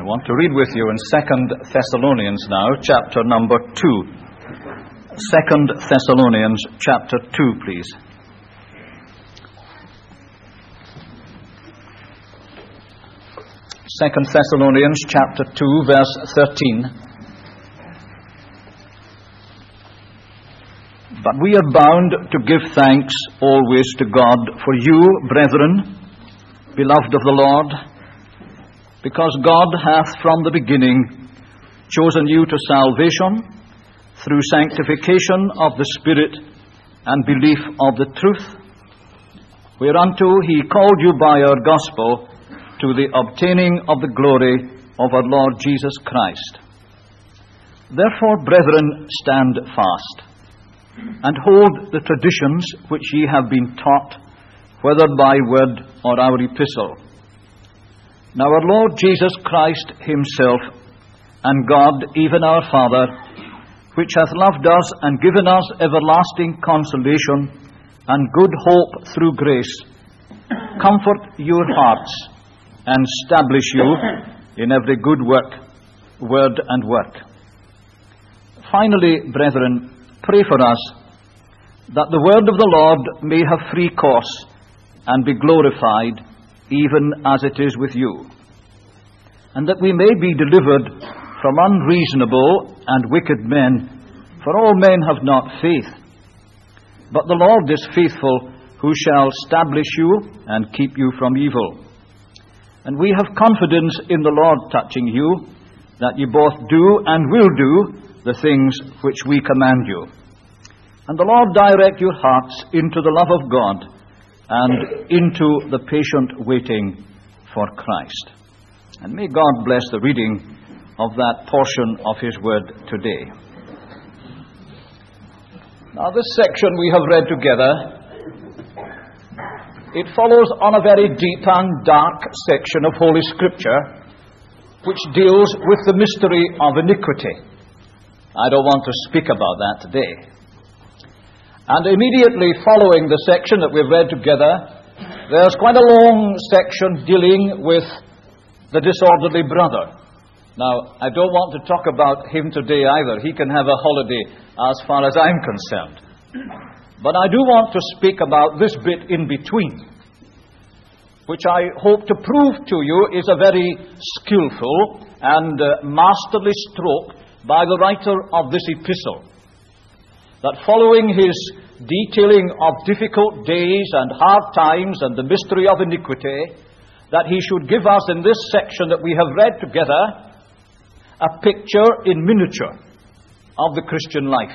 I want to read with you in 2 Thessalonians now, chapter number 2. 2 Thessalonians chapter 2, please. Second Thessalonians chapter 2, verse 13. But we are bound to give thanks always to God for you, brethren, beloved of the Lord, because God hath from the beginning chosen you to salvation through sanctification of the Spirit and belief of the truth, whereunto he called you by our gospel to the obtaining of the glory of our Lord Jesus Christ. Therefore, brethren, stand fast, and hold the traditions which ye have been taught, whether by word or our epistle. Now our Lord Jesus Christ himself, and God, even our Father, which hath loved us and given us everlasting consolation and good hope through grace, comfort your hearts and establish you in every good work, word and work. Finally, brethren, pray for us, that the word of the Lord may have free course and be glorified, even as it is with you, and that we may be delivered from unreasonable and wicked men, for all men have not faith. But the Lord is faithful, who shall establish you and keep you from evil. And we have confidence in the Lord touching you, that you both do and will do the things which we command you. And the Lord direct your hearts into the love of God and into the patient waiting for Christ. And may God bless the reading of that portion of his word today. Now, this section we have read together, it follows on a very deep and dark section of Holy Scripture, which deals with the mystery of iniquity. I don't want to speak about that today. And immediately following the section that we've read together, there's quite a long section dealing with the disorderly brother. Now, I don't want to talk about him today either. He can have a holiday as far as I'm concerned. But I do want to speak about this bit in between, which I hope to prove to you is a very skillful and masterly stroke by the writer of this epistle. That following his detailing of difficult days and hard times and the mystery of iniquity, that he should give us in this section that we have read together a picture in miniature of the Christian life.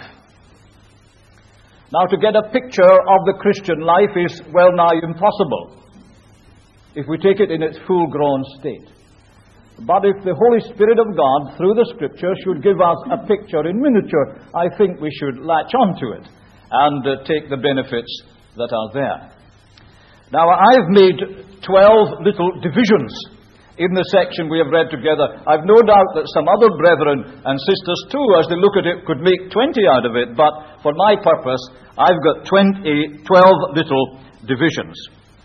Now, to get a picture of the Christian life is well nigh impossible if we take it in its full-grown state. But if the Holy Spirit of God, through the Scripture, should give us a picture in miniature, I think we should latch on to it and take the benefits that are there. Now, I've made 12 little divisions in the section we have read together. I've no doubt that some other brethren and sisters too, as they look at it, could make 20 out of it, but for my purpose, I've got 12 little divisions.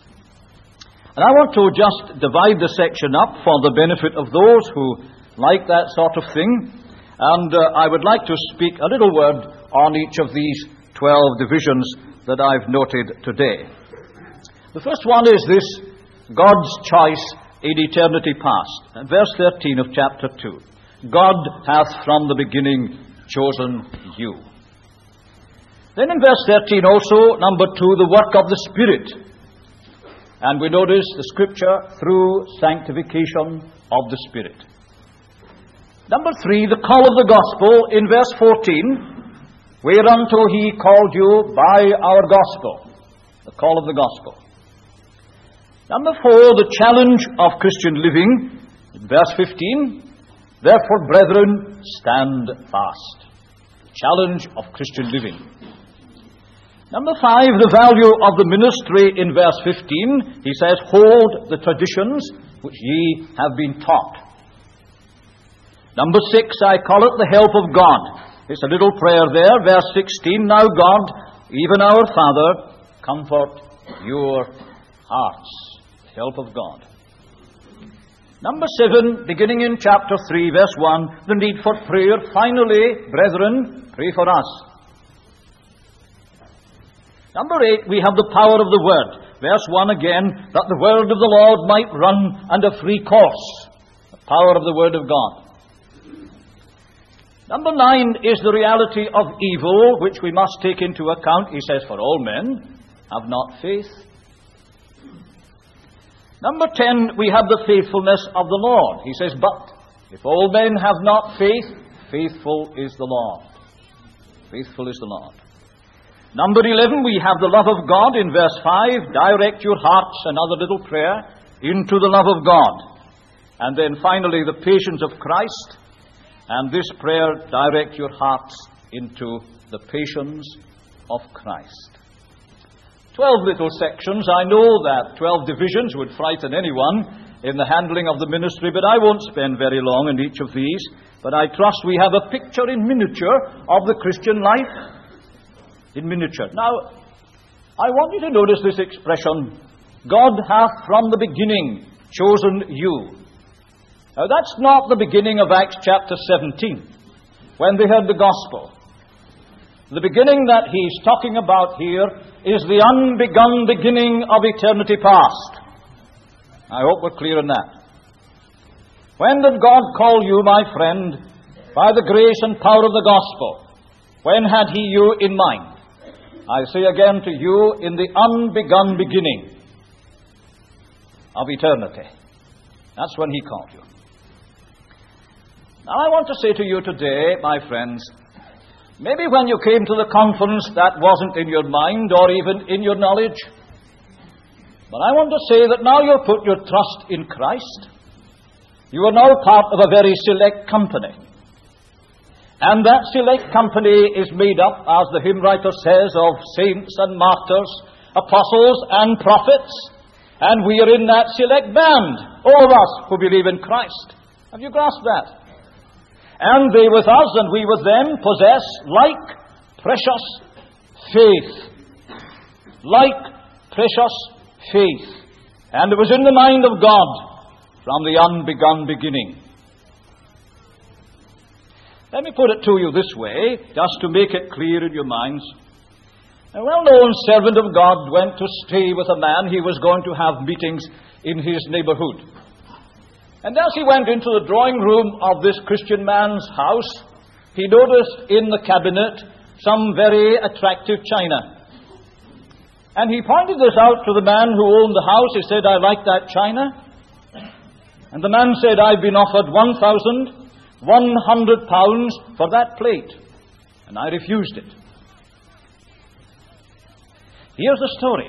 And I want to just divide the section up for the benefit of those who like that sort of thing. And I would like to speak a little word on each of these 12 divisions that I've noted today. The first one is this: God's choice in eternity past. Verse 13 of chapter 2. God hath from the beginning chosen you. Then in verse 13 also, number 2, the work of the Spirit. And we notice the Scripture through sanctification of the Spirit. Number 3, the call of the gospel in verse 14, whereunto he called you by our gospel. The call of the gospel. Number 4, the challenge of Christian living, in verse 15, therefore, brethren, stand fast. The challenge of Christian living. Number 5, the value of the ministry in verse 15. He says, hold the traditions which ye have been taught. Number 6, I call it the help of God. It's a little prayer there, verse 16. Now God, even our Father, comfort your hearts. The help of God. Number 7, beginning in chapter 3, verse 1, the need for prayer. Finally, brethren, pray for us. Number 8, we have the power of the word. Verse 1 again, that the word of the Lord might run under free course. The power of the word of God. Number 9 is the reality of evil, which we must take into account. He says, for all men have not faith. Number 10, we have the faithfulness of the Lord. He says, but if all men have not faith, faithful is the Lord. Faithful is the Lord. Number 11, we have the love of God in verse 5. Direct your hearts, another little prayer, into the love of God. And then finally, the patience of Christ. And this prayer, direct your hearts into the patience of Christ. 12 little sections. I know that 12 divisions would frighten anyone in the handling of the ministry, but I won't spend very long in each of these. But I trust we have a picture in miniature of the Christian life. In miniature. Now, I want you to notice this expression, God hath from the beginning chosen you. Now, that's not the beginning of Acts chapter 17, when they heard the gospel. The beginning that he's talking about here is the unbegun beginning of eternity past. I hope we're clear on that. When did God call you, my friend, by the grace and power of the gospel? When had he you in mind? I say again to you, in the unbegun beginning of eternity. That's when he called you. Now I want to say to you today, my friends, maybe when you came to the conference that wasn't in your mind or even in your knowledge. But I want to say that now you've put your trust in Christ. You are now part of a very select company. And that select company is made up, as the hymn writer says, of saints and martyrs, apostles and prophets. And we are in that select band, all of us who believe in Christ. Have you grasped that? And they with us and we with them possess like precious faith. Like precious faith. And it was in the mind of God from the unbegun beginning. Let me put it to you this way, just to make it clear in your minds. A well-known servant of God went to stay with a man. He was going to have meetings in his neighborhood. And as he went into the drawing room of this Christian man's house, he noticed in the cabinet some very attractive china. And he pointed this out to the man who owned the house. He said, I like that china. And the man said, I've been offered £1,100 for that plate. And I refused it. Here's the story.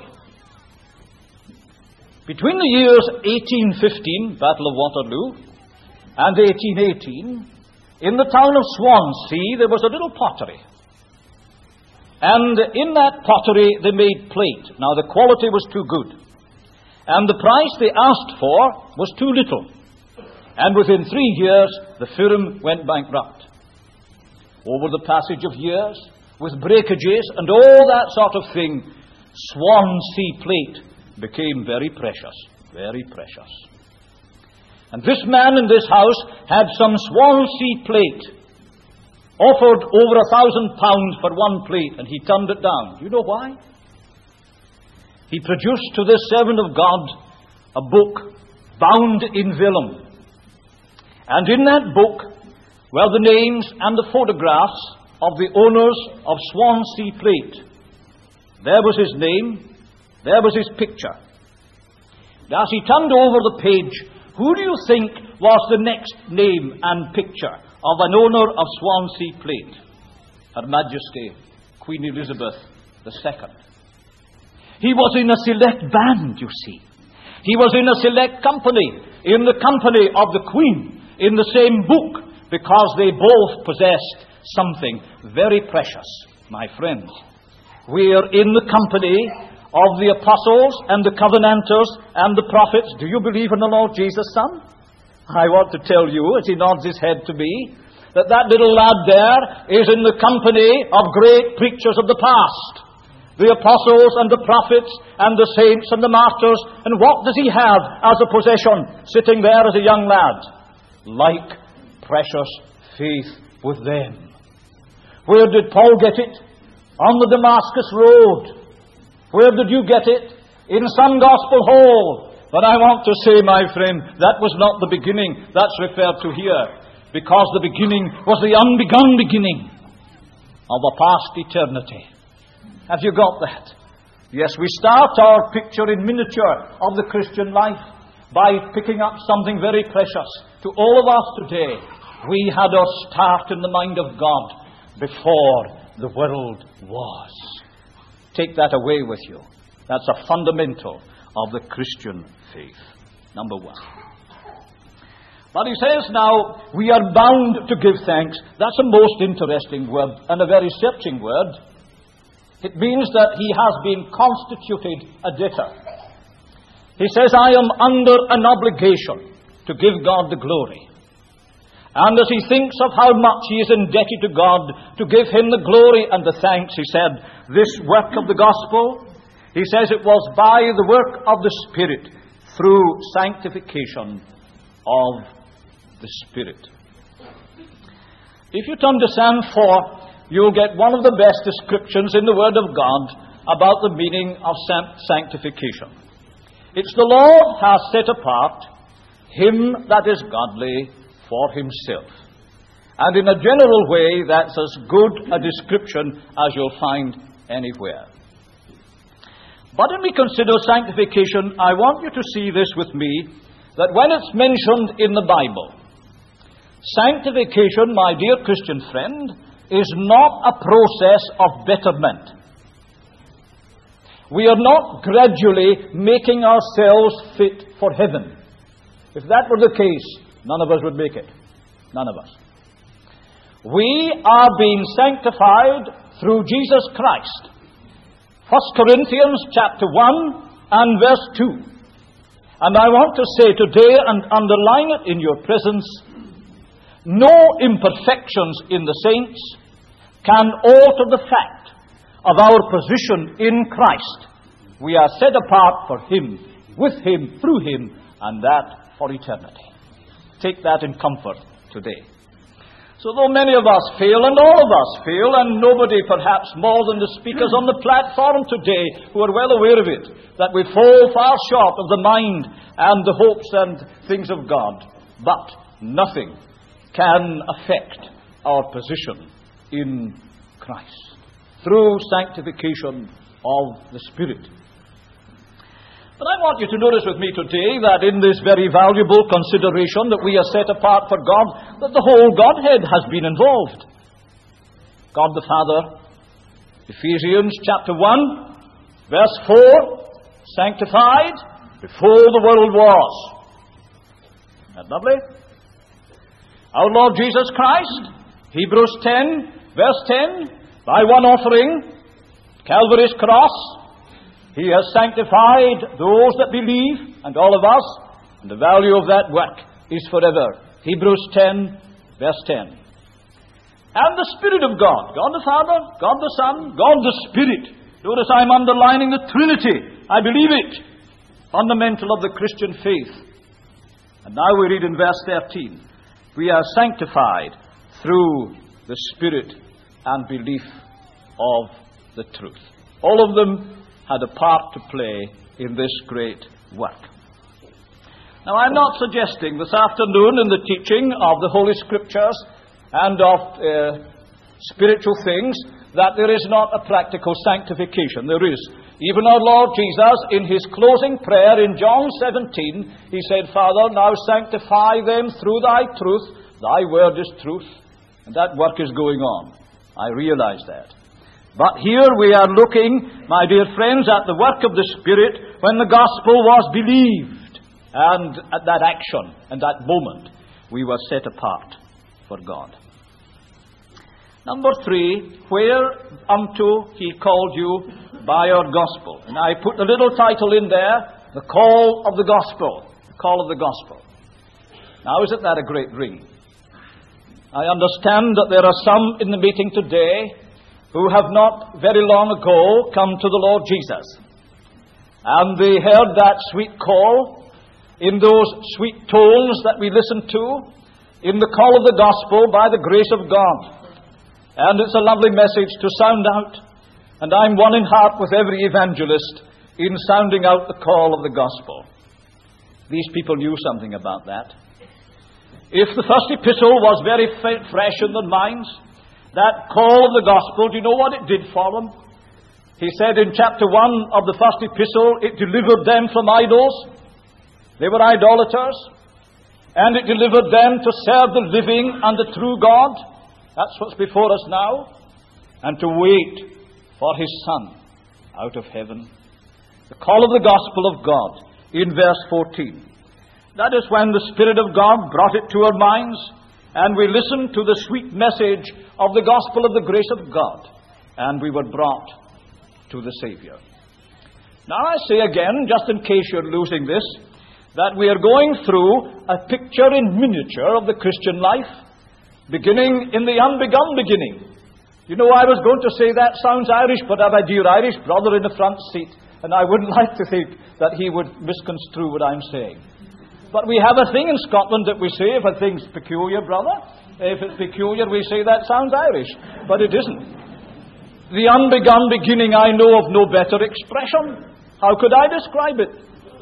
Between the years 1815, Battle of Waterloo, and 1818, in the town of Swansea, there was a little pottery. And in that pottery, they made plate. Now, the quality was too good. And the price they asked for was too little. And within 3 years, the firm went bankrupt. Over the passage of years, with breakages and all that sort of thing, Swansea plate became very precious, very precious. And this man in this house had some Swansea plate, offered over £1,000 for one plate, and he turned it down. Do you know why? He produced to this servant of God a book bound in vellum. And in that book were the names and the photographs of the owners of Swansea plate. There was his name, there was his picture. As he turned over the page, who do you think was the next name and picture of an owner of Swansea plate? Her Majesty, Queen Elizabeth II. He was in a select band, you see. He was in a select company, in the company of the Queen, in the same book, because they both possessed something very precious, my friends. We are in the company of the apostles and the covenanters and the prophets. Do you believe in the Lord Jesus, son? I want to tell you, as he nods his head to me, that little lad there is in the company of great preachers of the past. the apostles and the prophets and the saints and the martyrs. And what does he have as a possession, sitting there as a young lad? Like precious faith with them. Where did Paul get it? On the Damascus road. Where did you get it? In some gospel hall. But I want to say, my friend, that was not the beginning that's referred to here. Because the beginning was the unbegun beginning of a past eternity. Have you got that? Yes, we start our picture in miniature of the Christian life by picking up something very precious. To all of us today, we had our start in the mind of God before the world was. Take that away with you. That's a fundamental of the Christian faith. Number one. But he says now, we are bound to give thanks. That's a most interesting word and a very searching word. It means that he has been constituted a debtor. He says, I am under an obligation to give God the glory. And as he thinks of how much he is indebted to God to give him the glory and the thanks, he said, this work of the gospel, he says it was by the work of the Spirit through sanctification of the Spirit. If you turn to Psalm 4, you'll get one of the best descriptions in the Word of God about the meaning of sanctification. It's the Lord has set apart him that is godly for himself. And in a general way, that's as good a description as you'll find anywhere. But when we consider sanctification, I want you to see this with me, that when it's mentioned in the Bible, sanctification, my dear Christian friend, is not a process of betterment. We are not gradually making ourselves fit for heaven. If that were the case, none of us would make it. None of us. We are being sanctified through Jesus Christ. 1 Corinthians chapter 1 and verse 2. And I want to say today, and underline it in your presence, no imperfections in the saints can alter the fact of our position in Christ. We are set apart for him, with him, through him, and that for eternity. Take that in comfort today. So though many of us fail, and all of us fail, and nobody perhaps more than the speakers on the platform today who are well aware of it, that we fall far short of the mind and the hopes and things of God. But nothing can affect our position in Christ through sanctification of the Spirit. But I want you to notice with me today that in this very valuable consideration that we are set apart for God, that the whole Godhead has been involved. God the Father, Ephesians chapter 1, verse 4, sanctified before the world was. Isn't that lovely? Our Lord Jesus Christ, Hebrews 10, verse 10, by one offering, Calvary's cross, he has sanctified those that believe, and all of us, and the value of that work is forever. Hebrews 10, verse 10. And the Spirit of God, God the Father, God the Son, God the Spirit. Notice I'm underlining the Trinity. I believe it. Fundamental of the Christian faith. And now we read in verse 13. We are sanctified through the Spirit and belief of the truth. All of them had a part to play in this great work. Now, I'm not suggesting this afternoon in the teaching of the Holy Scriptures and of spiritual things that there is not a practical sanctification. There is. Even our Lord Jesus, in his closing prayer in John 17, he said, Father, now sanctify them through thy truth. Thy word is truth. And that work is going on. I realize that. But here we are looking, my dear friends, at the work of the Spirit when the gospel was believed. And at that action and that moment, we were set apart for God. Number 3, whereunto he called you by our gospel. And I put the little title in there, the call of the gospel. The call of the gospel. Now, isn't that a great ring? I understand that there are some in the meeting today who have not very long ago come to the Lord Jesus. And they heard that sweet call in those sweet tones that we listen to in the call of the gospel by the grace of God. And it's a lovely message to sound out. And I'm one in heart with every evangelist in sounding out the call of the gospel. These people knew something about that. If the first epistle was very fresh in their minds, that call of the gospel, do you know what it did for them? He said in chapter 1 of the first epistle, it delivered them from idols. They were idolaters. And it delivered them to serve the living and the true God. That's what's before us now. And to wait for His Son out of heaven. The call of the gospel of God in verse 14. That is when the Spirit of God brought it to our minds, and we listened to the sweet message of the gospel of the grace of God, and we were brought to the Savior. Now I say again, just in case you're losing this, that we are going through a picture in miniature of the Christian life, beginning in the unbegun beginning. You know, I was going to say that sounds Irish, but I have a dear Irish brother in the front seat, and I wouldn't like to think that he would misconstrue what I'm saying. But we have a thing in Scotland that we say, if a thing's peculiar, brother, if it's peculiar, we say that sounds Irish. But it isn't. The unbegun beginning, I know of no better expression. How could I describe it?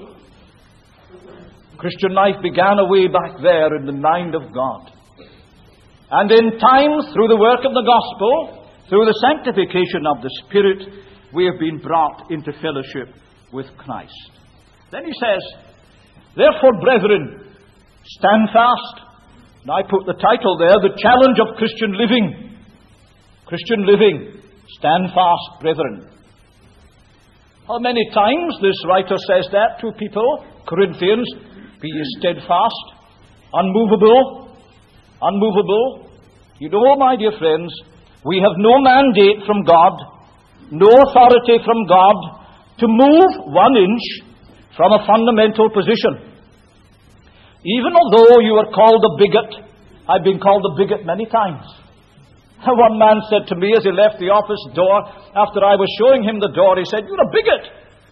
Christian life began away back there in the mind of God. And in time, through the work of the gospel, through the sanctification of the Spirit, we have been brought into fellowship with Christ. Then he says, therefore, brethren, stand fast. And I put the title there, The Challenge of Christian Living. Christian living. Stand fast, brethren. How many times this writer says that to people? Corinthians, be ye steadfast, unmovable, unmovable. You know, my dear friends, we have no mandate from God, no authority from God to move 1 inch from a fundamental position. Even although you are called a bigot, I've been called a bigot many times. One man said to me as he left the office door, after I was showing him the door, he said, "You're a bigot."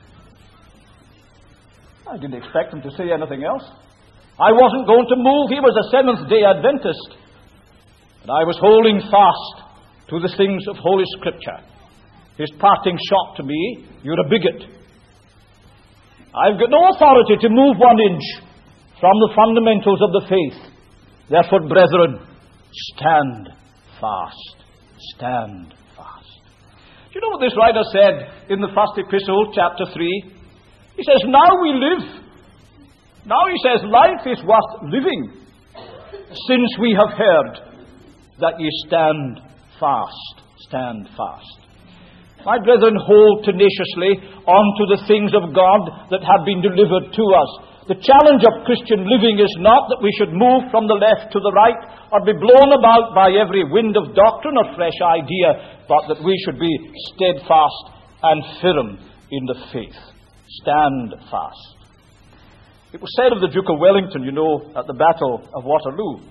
I didn't expect him to say anything else. I wasn't going to move. He was a Seventh-day Adventist. And I was holding fast to the things of Holy Scripture. His parting shot to me, "You're a bigot." I've got no authority to move 1 inch from the fundamentals of the faith. Therefore, brethren, stand fast. Stand fast. Do you know what this writer said in the first epistle, chapter 3? He says, now we live. Now he says, life is worth living, since we have heard that ye stand fast. Stand fast. My brethren, hold tenaciously on to the things of God that have been delivered to us. The challenge of Christian living is not that we should move from the left to the right or be blown about by every wind of doctrine or fresh idea, but that we should be steadfast and firm in the faith. Stand fast. It was said of the Duke of Wellington, you know, at the Battle of Waterloo,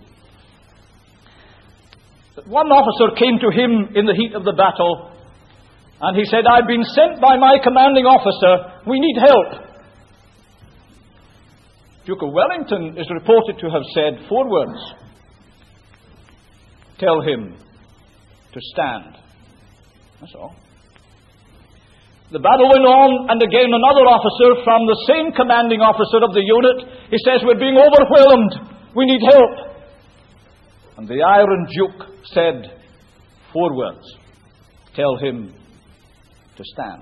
that one officer came to him in the heat of the battle and he said, "I've been sent by my commanding officer. We need help." Duke of Wellington is reported to have said 4 words. "Tell him to stand." That's all. The battle went on, and again another officer from the same commanding officer of the unit, he says, "We're being overwhelmed. We need help." And the Iron Duke said 4 words. "Tell him to stand."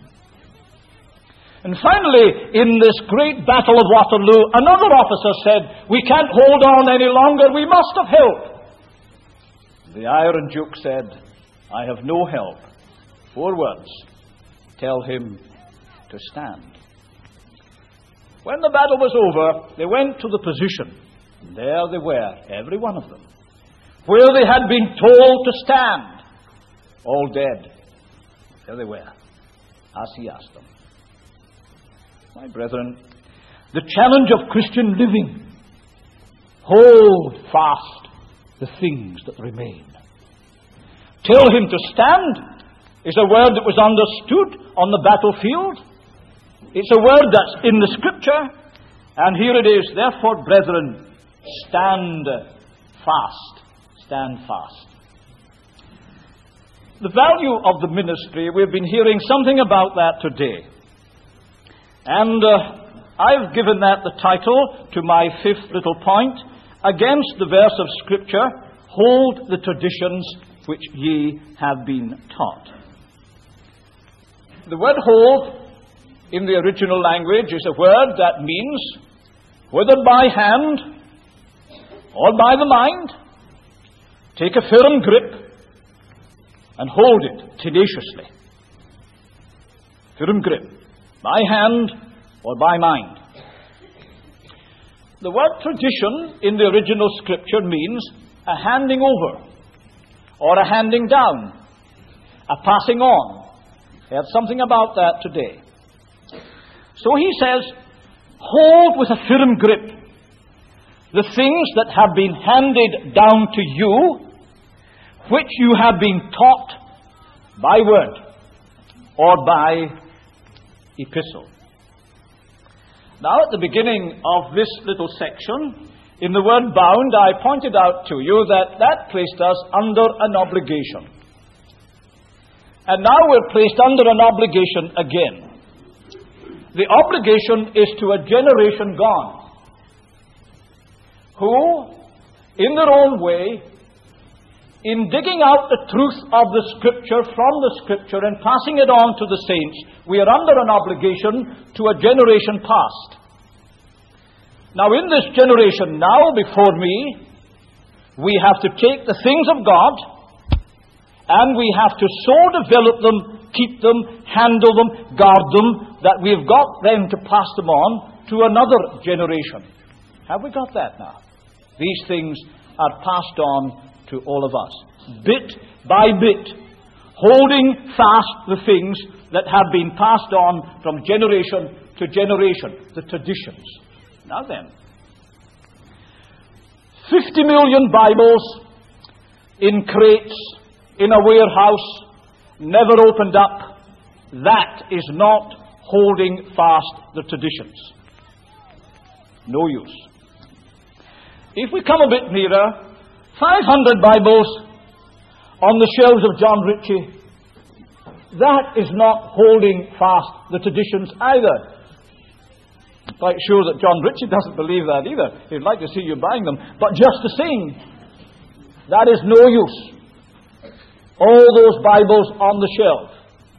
And finally, in this great battle of Waterloo, another officer said, "We can't hold on any longer. We must have help." The Iron Duke said, "I have no help." 4 words. "Tell him to stand." When the battle was over, they went to the position. And there they were, every one of them, where they had been told to stand. All dead. There they were, as he asked them. My brethren, the challenge of Christian living: hold fast the things that remain. Tell him to stand. It's a word that was understood on the battlefield. It's a word that's in the Scripture. And here it is. Therefore, brethren, stand fast. Stand fast. The value of the ministry, we've been hearing something about that today. And I've given that the title to my fifth little point. Against the verse of Scripture, hold the traditions which ye have been taught. The word hold in the original language is a word that means, whether by hand or by the mind, take a firm grip and hold it tenaciously. Firm grip, by hand or by mind. The word tradition in the original Scripture means a handing over or a handing down, a passing on. We have something about that today. So he says, hold with a firm grip the things that have been handed down to you, which you have been taught by word or by epistle. Now, at the beginning of this little section, in the word bound, I pointed out to you that placed us under an obligation. And now we're placed under an obligation again. The obligation is to a generation gone, who, in their own way, in digging out the truth of the Scripture from the Scripture and passing it on to the saints, we are under an obligation to a generation past. Now, in this generation now before me, we have to take the things of God and we have to so develop them, keep them, handle them, guard them, that we've got them to pass them on to another generation. Have we got that now? These things are passed on to all of us, bit by bit, holding fast the things that have been passed on from generation to generation, the traditions. Now then, 50 million Bibles in crates, in a warehouse, never opened up. That is not holding fast the traditions. No use. If we come a bit nearer, 500 Bibles on the shelves of John Ritchie, that is not holding fast the traditions either. I'm quite sure that John Ritchie doesn't believe that either. He'd like to see you buying them. But just the same, that is no use. All those Bibles on the shelf.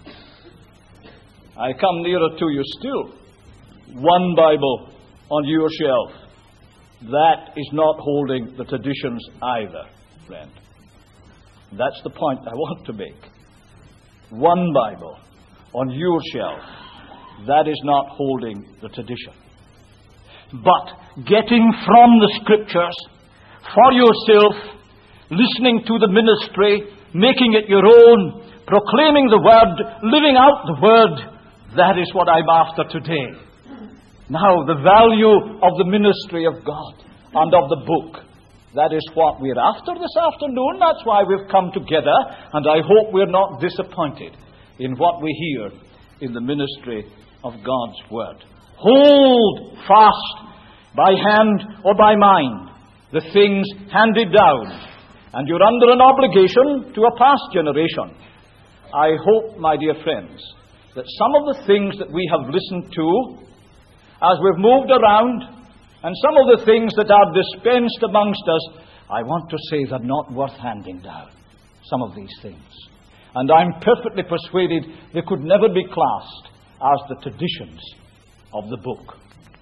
I come nearer to you still. One Bible on your shelf. That is not holding the traditions either, friend. That's the point I want to make. One Bible on your shelf. That is not holding the tradition. But getting from the Scriptures for yourself, listening to the ministry, making it your own, proclaiming the Word, living out the Word, that is what I'm after today. Now, the value of the ministry of God and of the book, that is what we're after this afternoon. That's why we've come together, and I hope we're not disappointed in what we hear in the ministry of God's Word. Hold fast by hand or by mind the things handed down, and you're under an obligation to a past generation. I hope, my dear friends, that some of the things that we have listened to as we've moved around, and some of the things that are dispensed amongst us, I want to say they're not worth handing down, some of these things. And I'm perfectly persuaded they could never be classed as the traditions of the book.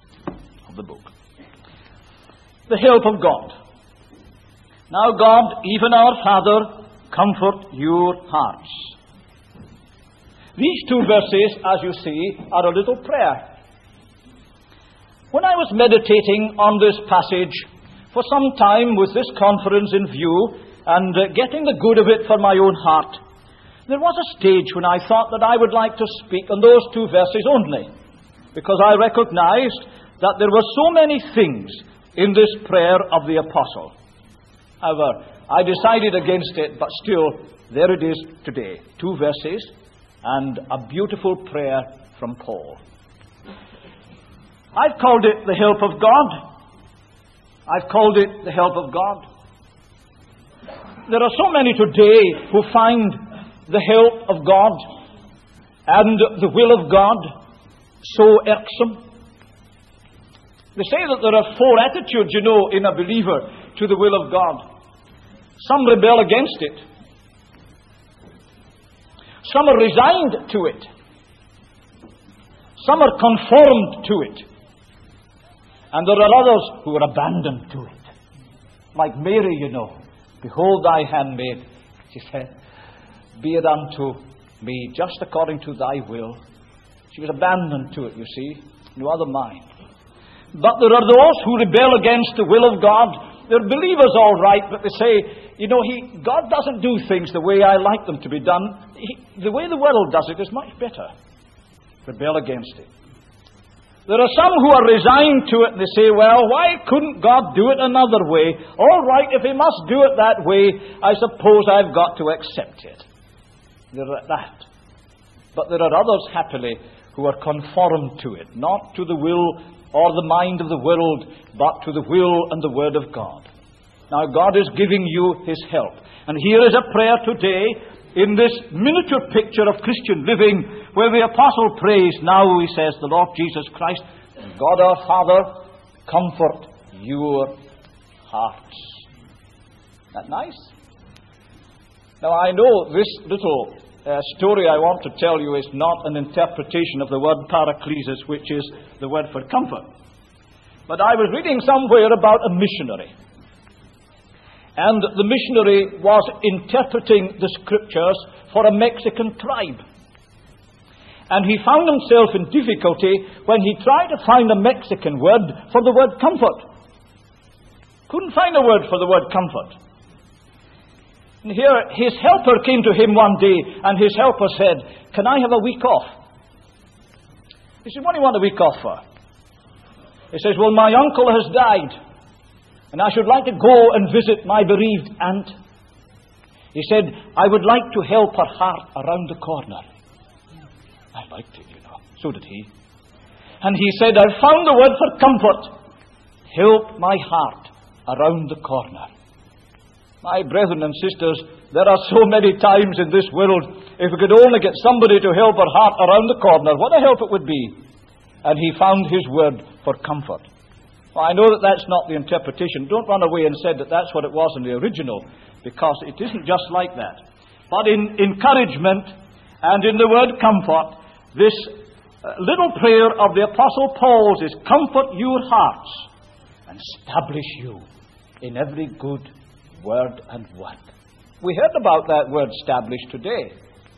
The help of God. Now God, even our Father, comfort your hearts. These two verses, as you see, are a little prayer. When I was meditating on this passage for some time with this conference in view and getting the good of it for my own heart, there was a stage when I thought that I would like to speak on those two verses only, because I recognized that there were so many things in this prayer of the apostle. However, I decided against it, but still, there it is today. 2 verses and a beautiful prayer from Paul. I've called it the help of God. I've called it the help of God. There are so many today who find the help of God and the will of God so irksome. They say that there are 4 attitudes, in a believer to the will of God. Some rebel against it. Some are resigned to it. Some are conformed to it. And there are others who are abandoned to it. Like Mary, Behold thy handmaid, she said, be it unto me just according to thy will. She was abandoned to it, you see. No other mind. But there are those who rebel against the will of God. They're believers, all right, but they say, God doesn't do things the way I like them to be done. The way the world does it is much better. Rebel against it. There are some who are resigned to it, and they say, well, why couldn't God do it another way? All right, if He must do it that way, I suppose I've got to accept it. They're at that. But there are others, happily, who are conformed to it, not to the will or the mind of the world, but to the will and the Word of God. Now, God is giving you His help. And here is a prayer today in this miniature picture of Christian living, where the Apostle prays, now he says, the Lord Jesus Christ, God our Father, comfort your hearts. Isn't that nice? Now, I know this little story I want to tell you is not an interpretation of the word paraklesis, which is the word for comfort. But I was reading somewhere about a missionary. And the missionary was interpreting the Scriptures for a Mexican tribe. And he found himself in difficulty when he tried to find a Mexican word for the word comfort. Couldn't find a word for the word comfort. And here, his helper came to him one day, and his helper said, can I have a week off? He said, what do you want a week off for? He says, well, my uncle has died, and I should like to go and visit my bereaved aunt. He said, I would like to help her heart around the corner. I liked it, So did he. And he said, I found the word for comfort. Help my heart around the corner. My brethren and sisters, there are so many times in this world, if we could only get somebody to help our heart around the corner, what a help it would be. And he found his word for comfort. Well, I know that that's not the interpretation. Don't run away and say that that's what it was in the original, because it isn't just like that. But in encouragement and in the word comfort, this little prayer of the Apostle Paul's is, comfort your hearts and establish you in every good word and work. We heard about that word established today.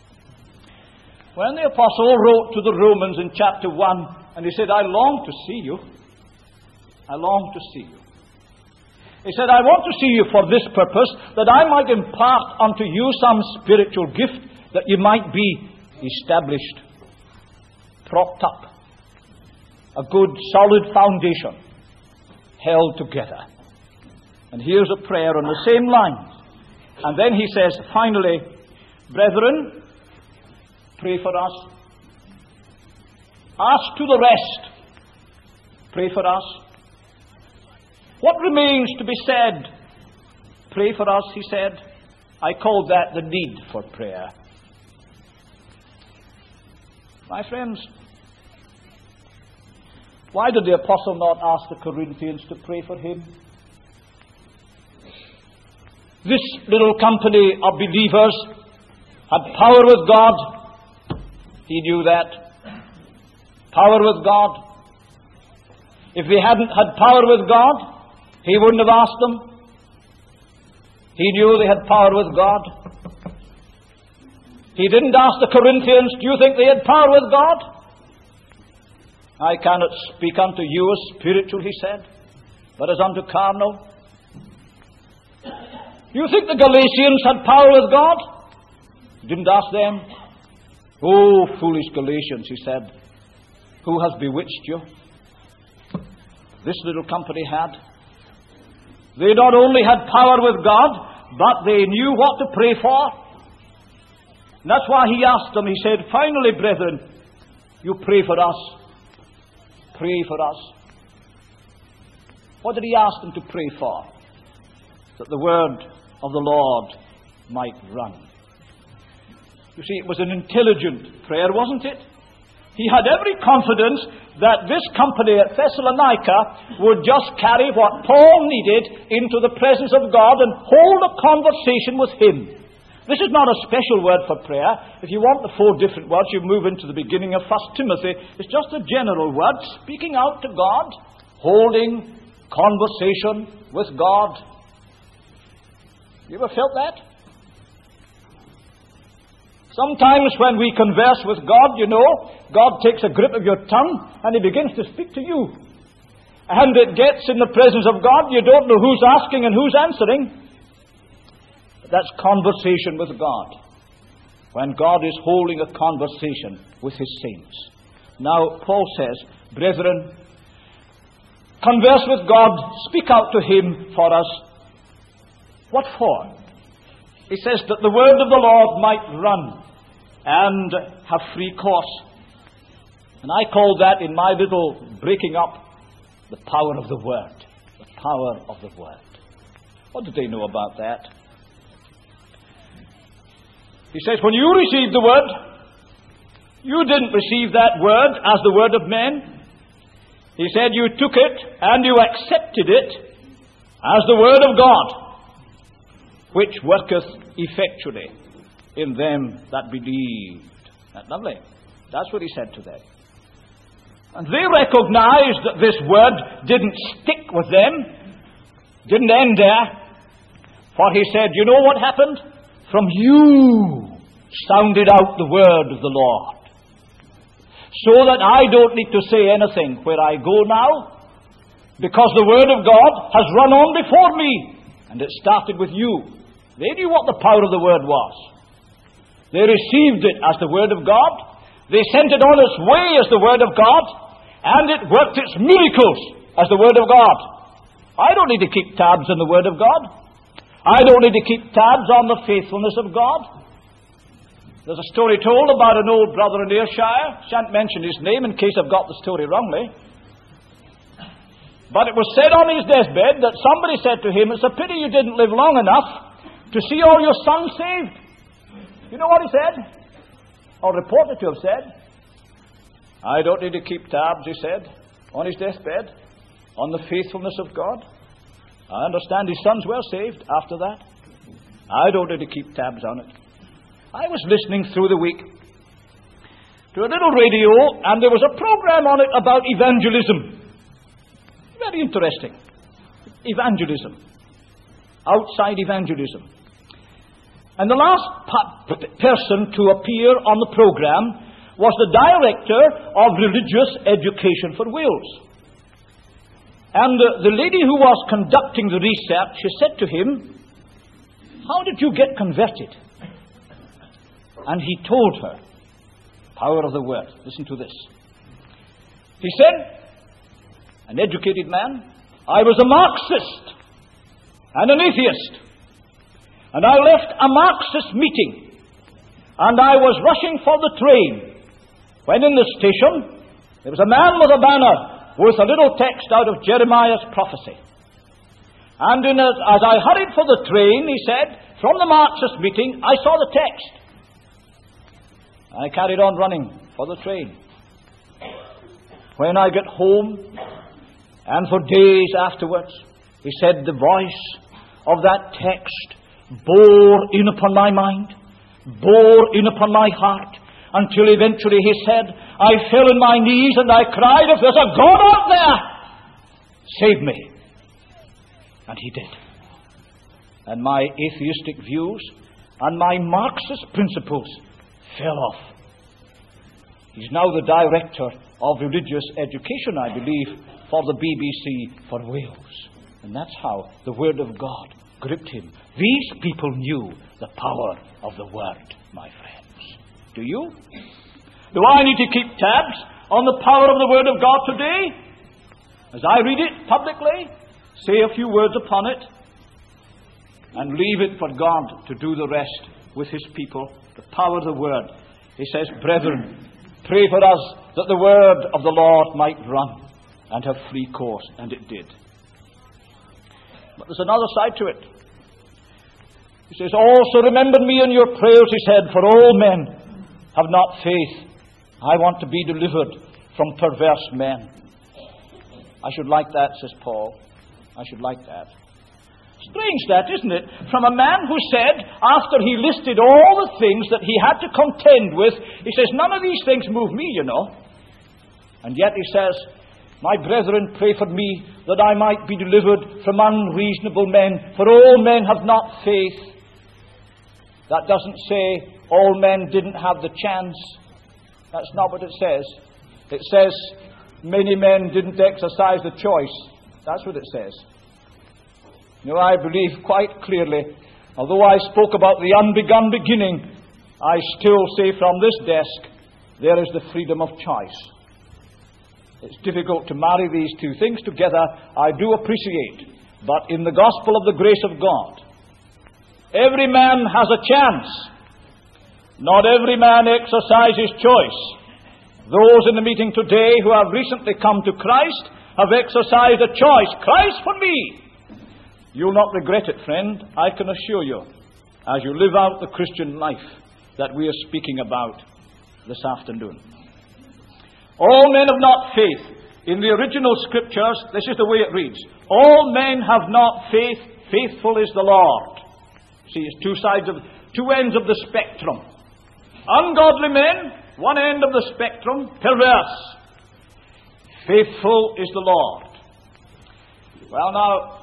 When the Apostle wrote to the Romans in chapter 1, and he said, I long to see you. I long to see you. He said, I want to see you for this purpose, that I might impart unto you some spiritual gift, that you might be established, propped up, a good solid foundation, held together. And here's a prayer on the same lines. And then he says, finally, brethren, pray for us. Ask to the rest, pray for us. What remains to be said? Pray for us, he said. I called that the need for prayer. My friends, why did the apostle not ask the Corinthians to pray for him? This little company of believers had power with God. He knew that. Power with God. If they hadn't had power with God, he wouldn't have asked them. He knew they had power with God. He didn't ask the Corinthians, do you think they had power with God? I cannot speak unto you as spiritual, he said, but as unto carnal. Do you think the Galatians had power with God? He didn't ask them. Oh, foolish Galatians, he said, who has bewitched you? This little company had. They not only had power with God, but they knew what to pray for. And that's why he asked them, he said, finally, brethren, you pray for us. Pray for us. What did he ask them to pray for? That the word of the Lord might run. You see, it was an intelligent prayer, wasn't it? He had every confidence that this company at Thessalonica would just carry what Paul needed into the presence of God and hold a conversation with him. This is not a special word for prayer. If you want the 4 different words, you move into the beginning of 1 Timothy. It's just a general word, speaking out to God, holding conversation with God. You ever felt that? Sometimes when we converse with God, you know, God takes a grip of your tongue and He begins to speak to you. And it gets in the presence of God, you don't know who's asking and who's answering. But that's conversation with God. When God is holding a conversation with His saints. Now, Paul says, brethren, converse with God, speak out to Him for us. What for? He says that the word of the Lord might run and have free course. And I call that, in my little breaking up, the power of the word. The power of the word. What did they know about that? He says, when you received the word, you didn't receive that word as the word of men. He said you took it and you accepted it as the word of God, which worketh effectually in them that believed. That's lovely. That's what he said to them. And they recognized that this word didn't stick with them, didn't end there. For he said, you know what happened? From you sounded out the word of the Lord. So that I don't need to say anything where I go now, because the word of God has run on before me. And it started with you. They knew what the power of the word was. They received it as the word of God. They sent it on its way as the word of God. And it worked its miracles as the word of God. I don't need to keep tabs on the word of God. I don't need to keep tabs on the faithfulness of God. There's a story told about an old brother in Ayrshire. Shan't mention his name in case I've got the story wrongly. But it was said on his deathbed that somebody said to him, it's a pity you didn't live long enough to see all your sons saved. You know what he said? Or reported to have said? I don't need to keep tabs, he said, on his deathbed, on the faithfulness of God. I understand his sons were saved after that. I don't need to keep tabs on it. I was listening through the week to a little radio, and there was a program on it about evangelism. Very interesting. Evangelism. Outside evangelism. And the last person to appear on the program was the director of religious education for Wales. And the lady who was conducting the research, she said to him, how did you get converted? And he told her, power of the word. Listen to this. He said, an educated man, I was a Marxist and an atheist. And I left a Marxist meeting, and I was rushing for the train, when in the station, there was a man with a banner, with a little text out of Jeremiah's prophecy. And as I hurried for the train, he said, from the Marxist meeting, I saw the text. I carried on running for the train. When I got home, and for days afterwards, he said, the voice of that text bore in upon my mind, bore in upon my heart, until eventually he said, I fell on my knees and I cried, if there's a God out there, save me. And he did. And my atheistic views and my Marxist principles fell off. He's now the director of religious education, I believe, for the BBC for Wales. And that's how the word of God gripped him. These people knew the power of the word, my friends. Do you? Do I need to keep tabs on the power of the word of God today? As I read it publicly, say a few words upon it. and leave it for God to do the rest with His people. The power of the Word. He says, brethren, pray for us that the Word of the Lord might run and have free course. And it did. But there's another side to it. He says, also remember me in your prayers, he said, for all men have not faith. I want to be delivered from perverse men. I should like that, says Paul. I should like that. Strange that, isn't it? From a man who said, after he listed all the things that he had to contend with, he says, none of these things move me, you know. And yet he says, my brethren, pray for me that I might be delivered from unreasonable men, for all men have not faith. That doesn't say all men didn't have the chance. That's not what it says. It says many men didn't exercise the choice. That's what it says. You know, I believe quite clearly, although I spoke about the unbegun beginning, I still say from this desk, there is the freedom of choice. It's difficult to marry these two things together, I do appreciate. But in the gospel of the grace of God, every man has a chance. Not every man exercises choice. Those in the meeting today who have recently come to Christ have exercised a choice. Christ for me. You'll not regret it, friend, I can assure you, as you live out the Christian life that we are speaking about this afternoon. All men have not faith. In the original scriptures, this is the way it reads. All men have not faith. Faithful is the Lord. See, it's two ends of the spectrum. Ungodly men, one end of the spectrum, perverse. Faithful is the Lord. Well, now,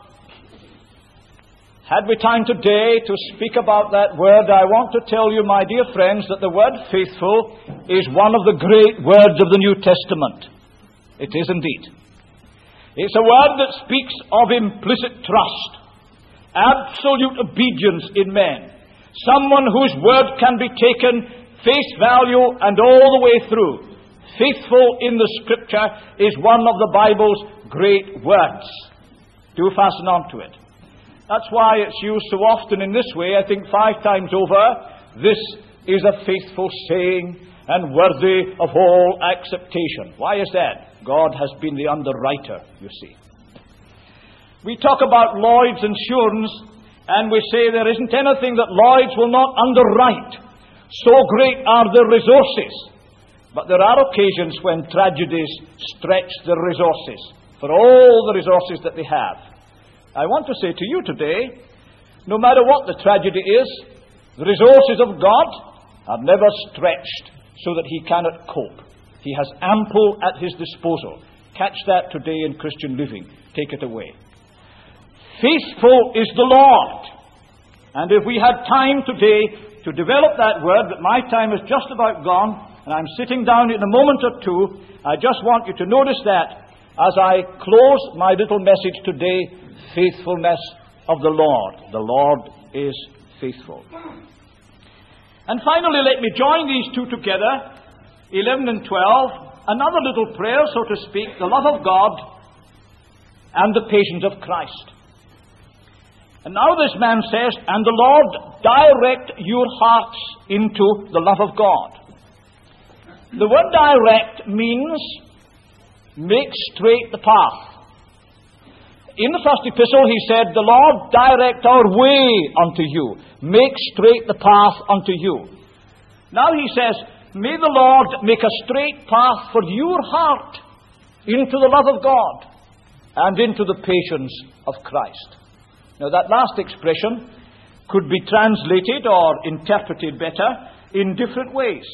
had we time today to speak about that word, I want to tell you, my dear friends, that the word faithful is one of the great words of the New Testament. It is indeed. It's a word that speaks of implicit trust, absolute obedience in men, someone whose word can be taken face value and all the way through. Faithful in the Scripture is one of the Bible's great words. Do fasten on to it. That's why it's used so often in this way. I think 5 times over. This is a faithful saying and worthy of all acceptation. Why is that? God has been the underwriter, you see. We talk about Lloyd's Insurance, and we say there isn't anything that Lloyd's will not underwrite. So great are their resources. But there are occasions when tragedies stretch their resources, for all the resources that they have. I want to say to you today, no matter what the tragedy is, the resources of God are never stretched so that He cannot cope. He has ample at His disposal. Catch that today in Christian living. Take it away. Faithful is the Lord. And if we had time today to develop that word, but my time is just about gone, and I'm sitting down in a moment or two, I just want you to notice that as I close my little message today, faithfulness of the Lord. The Lord is faithful. And finally, let me join these two together, 11 and 12, another little prayer, so to speak, the love of God and the patience of Christ. And now this man says, and the Lord direct your hearts into the love of God. The word direct means make straight the path. In the first epistle, he said, the Lord direct our way unto you. Make straight the path unto you. Now he says, may the Lord make a straight path for your heart into the love of God and into the patience of Christ. Now that last expression could be translated or interpreted better in different ways.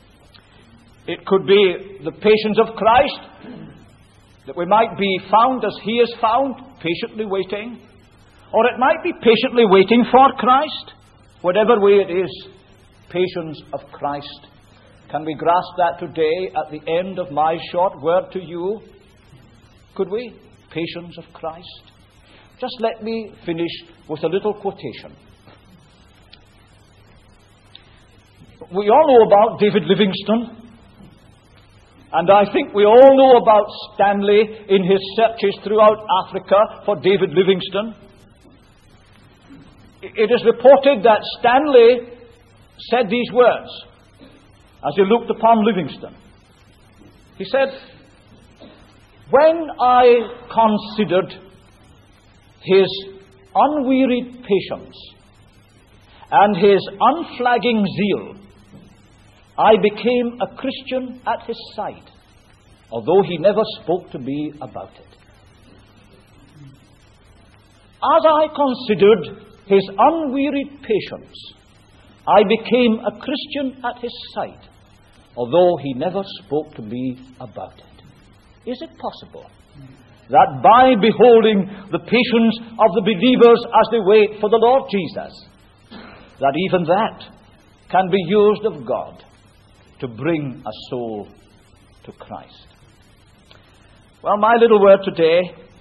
It could be the patience of Christ, that we might be found as He is found, patiently waiting. Or it might be patiently waiting for Christ. Whatever way it is, patience of Christ. Can we grasp that today at the end of my short word to you? Could we? Patience of Christ. Just let me finish with a little quotation. We all know about David Livingstone. And I think we all know about Stanley in his searches throughout Africa for David Livingstone. it is reported that Stanley said these words as he looked upon Livingstone. He said, "When I considered his unwearied patience and his unflagging zeal, I became a Christian at his side, although he never spoke to me about it. As I considered his unwearied patience, I became a Christian at his side, although he never spoke to me about it." Is it possible that by beholding the patience of the believers as they wait for the Lord Jesus, that even that can be used of God to bring a soul to Christ? Well, my little word today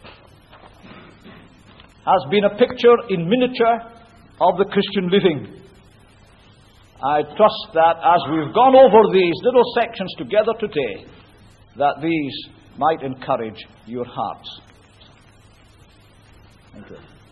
has been a picture in miniature of the Christian living. I trust that as we've gone over these little sections together today, that these might encourage your hearts. Thank you.